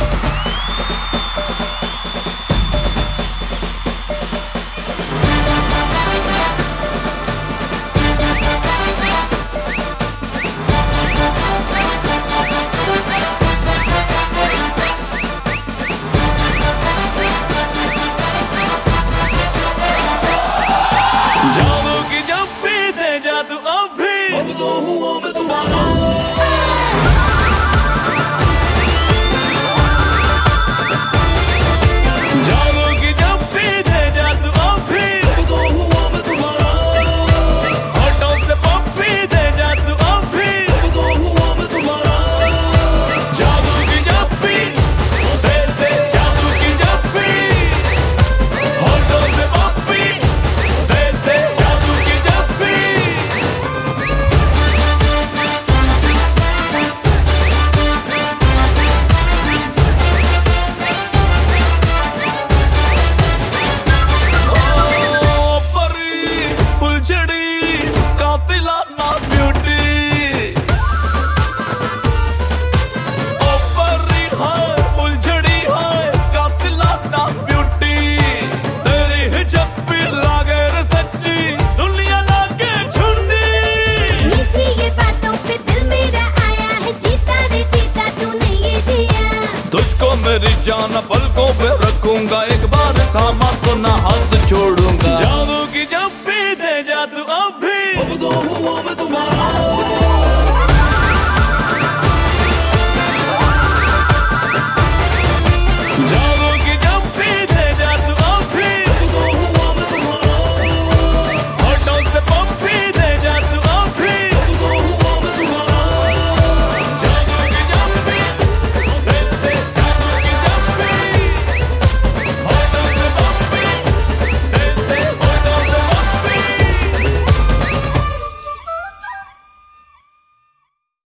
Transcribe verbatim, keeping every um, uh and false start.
मेरी जान पलकों पे रखूंगा, एक बार थामा तो ना हाथ छोड़ूंगा। जादू की जब भी दे जा तू अब भी, अब तो हुआ मैं तुम्हारा।